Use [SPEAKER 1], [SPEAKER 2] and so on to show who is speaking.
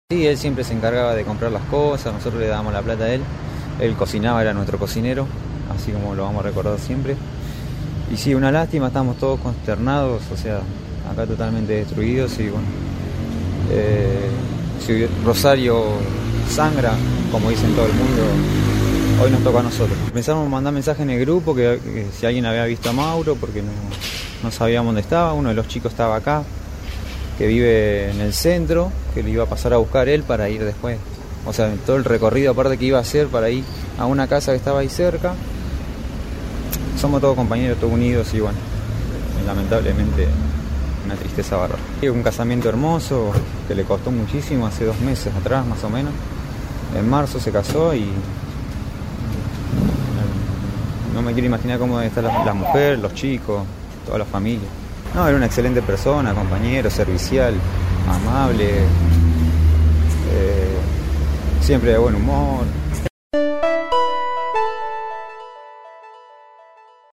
[SPEAKER 1] Sí, él siempre se encargaba de comprar las cosas, nosotros le dábamos la plata a él. Él cocinaba, era nuestro cocinero, así como lo vamos a recordar siempre. Y sí, una lástima, estamos todos consternados, o sea, acá totalmente destruidos y bueno. Si Rosario sangra, como dicen todo el mundo, hoy nos toca a nosotros. Empezaron a mandar mensajes en el grupo que si alguien había visto a Mauro, porque no sabíamos dónde estaba. Uno de los chicos estaba acá, que vive en el centro, que le iba a pasar a buscar él para ir después. O sea, todo el recorrido aparte que iba a hacer para ir a una casa que estaba ahí cerca. Somos todos compañeros, todos unidos y bueno, lamentablemente una tristeza bárbara. Un casamiento hermoso que le costó muchísimo, hace 2 meses atrás más o menos. En marzo se casó y no me quiero imaginar cómo debe estar la mujer, los chicos, toda la familia. No, era una excelente persona, compañero, servicial, amable, siempre de buen humor.